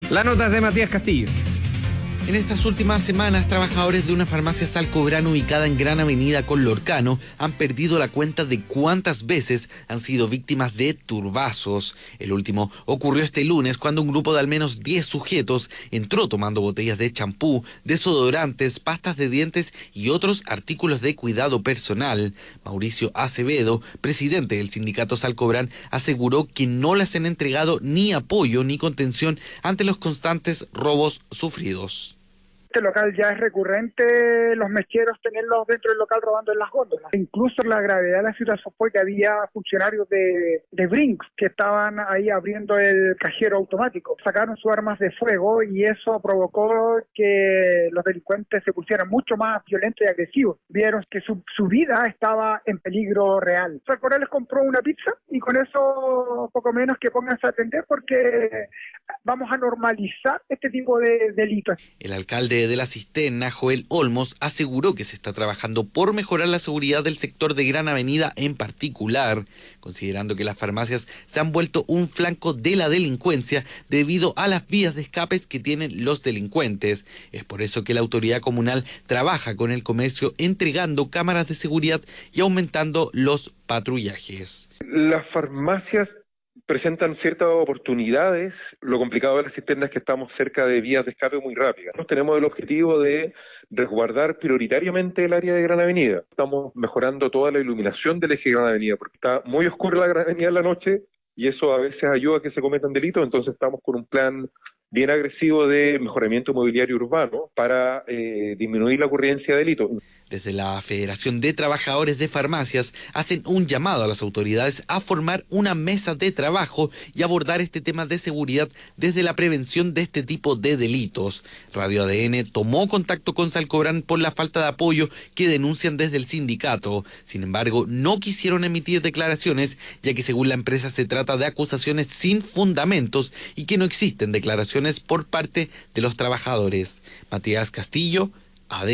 La nota es de Matías Castillo. En estas últimas semanas, trabajadores de una farmacia Salcobrán ubicada en Gran Avenida con Lorcano han perdido la cuenta de cuántas veces han sido víctimas de turbazos. El último ocurrió este lunes cuando un grupo de al menos 10 sujetos entró tomando botellas de champú, desodorantes, pastas de dientes y otros artículos de cuidado personal. Mauricio Acevedo, presidente del sindicato Salcobrán, aseguró que no les han entregado ni apoyo ni contención ante los constantes robos sufridos. Este local ya es recurrente los mecheros tenerlos dentro del local robando en las góndolas. Incluso la gravedad de la situación fue que había funcionarios de Brinks que estaban ahí abriendo el cajero automático. Sacaron sus armas de fuego y eso provocó que los delincuentes se pusieran mucho más violentos y agresivos. Vieron que su vida estaba en peligro real. Salcobrán les compró una pizza y con eso poco menos que pónganse a atender porque vamos a normalizar este tipo de delitos. El alcalde de la Cisterna, Joel Olmos, aseguró que se está trabajando por mejorar la seguridad del sector de Gran Avenida en particular, considerando que las farmacias se han vuelto un flanco de la delincuencia debido a las vías de escapes que tienen los delincuentes. Es por eso que la autoridad comunal trabaja con el comercio entregando cámaras de seguridad y aumentando los patrullajes. Las farmacias presentan ciertas oportunidades. Lo complicado de la cisterna es que estamos cerca de vías de escape muy rápidas. Nosotros tenemos el objetivo de resguardar prioritariamente el área de Gran Avenida. Estamos mejorando toda la iluminación del eje de Gran Avenida, porque está muy oscura la Gran Avenida en la noche y eso a veces ayuda a que se cometan delitos. Entonces estamos con un plan bien agresivo de mejoramiento mobiliario urbano para disminuir la ocurrencia de delitos. Desde la Federación de Trabajadores de Farmacias hacen un llamado a las autoridades a formar una mesa de trabajo y abordar este tema de seguridad desde la prevención de este tipo de delitos. Radio ADN tomó contacto con Salcobrán por la falta de apoyo que denuncian desde el sindicato. Sin embargo, no quisieron emitir declaraciones, ya que según la empresa se trata de acusaciones sin fundamentos y que no existen declaraciones por parte de los trabajadores. Matías Castillo, ADN.